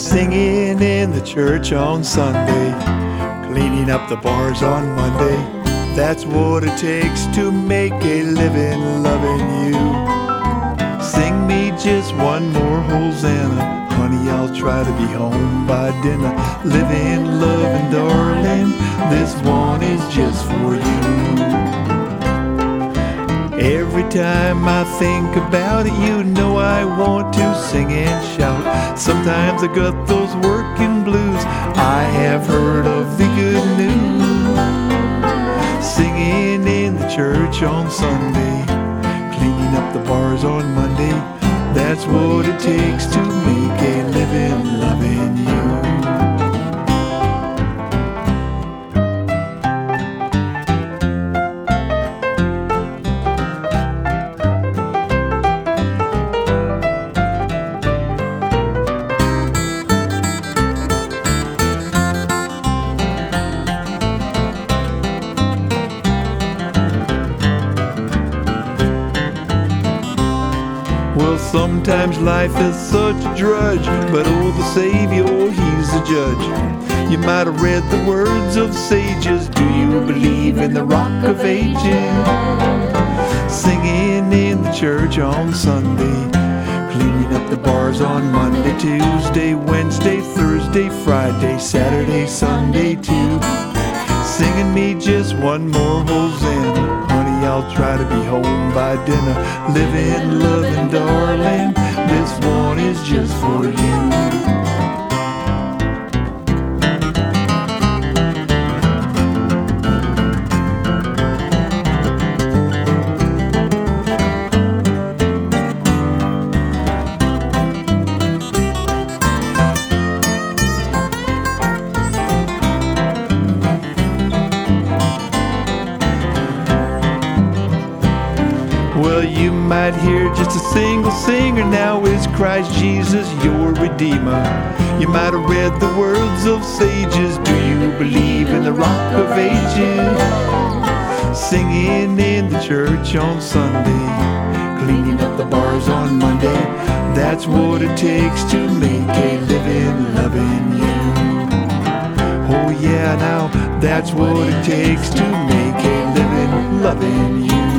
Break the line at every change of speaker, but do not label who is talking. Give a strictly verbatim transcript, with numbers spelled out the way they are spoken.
Singing in the church on Sunday, cleaning up the bars on Monday. That's what it takes to make a living loving you. Sing me just one more Hosanna, honey, I'll try to be home by dinner. Living, loving, darling, this one is just for you. Every time I think about it, you know I want to sing and shout. Sometimes I got those working blues, I have heard of the good news. Singing in the church on Sunday, cleaning up the bars on Monday. That's what it takes to make a living loving you. Well, sometimes life is such a drudge, but oh, the Savior, He's the judge. You might have read the words of sages, do you believe in the Rock of Ages? Singing in the church on Sunday, cleaning up the bars on Monday, Tuesday, Wednesday, Thursday, Friday, Saturday, Sunday too. Singing me just one more Hosanna, honey, I'll try to be home by dinner. Living, loving, darling, this one is just for you. Well, you might hear just a single singer, now is Christ Jesus your Redeemer. You might have read the words of sages, do you believe in the Rock of Ages? Singing in the church on Sunday, cleaning up the bars on Monday. That's what it takes to make a living loving you. Oh yeah, now that's what it takes to make a living loving you.